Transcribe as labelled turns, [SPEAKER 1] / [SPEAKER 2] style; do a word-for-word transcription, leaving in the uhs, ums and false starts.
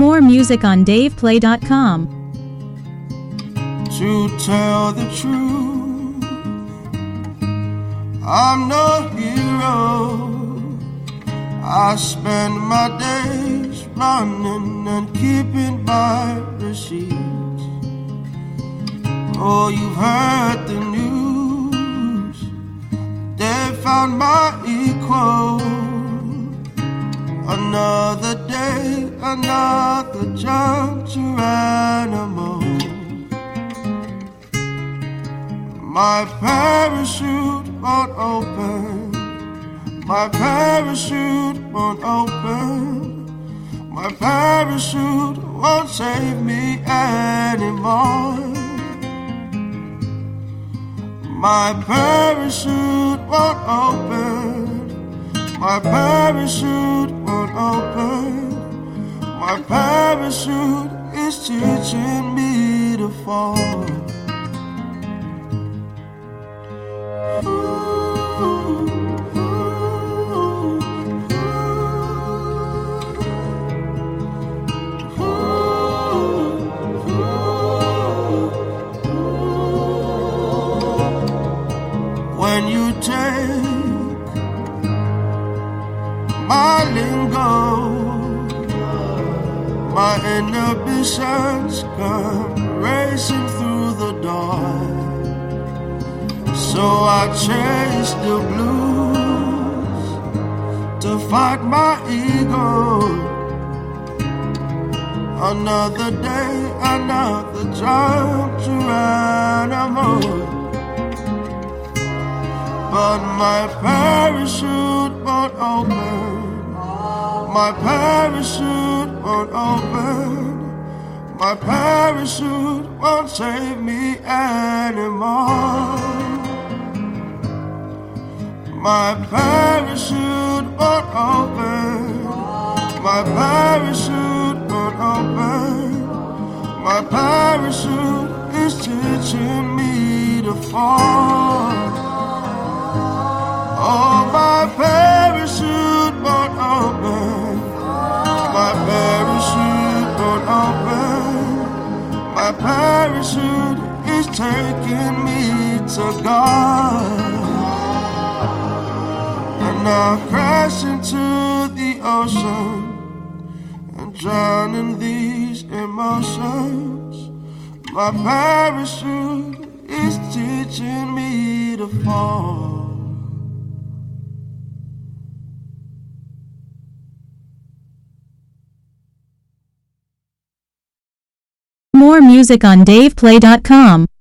[SPEAKER 1] More music on dave play dot com.
[SPEAKER 2] To tell the truth, I'm no hero. I spend my days running and keeping my receipts. Oh, you've heard the news, they found my equal. Another day, another jump to animal. My parachute won't open. My parachute won't open. My parachute won't save me anymore. My parachute won't open. My parachute won't open. My parachute is teaching me to fall. When you take my lingo, my inhibitions come racing through the door. So I chase the blues to fight my ego. Another day, another jump to animal. But my parachute won't open. My parachute won't open. My parachute won't save me anymore. My parachute won't open. My parachute won't open. My parachute is teaching me to fall. Oh, my parachute won't open. My parachute won't open. My parachute is taking me to God. And I'll crash into the ocean and drown in these emotions. My parachute is teaching me to fall.
[SPEAKER 1] More music on dave play dot com.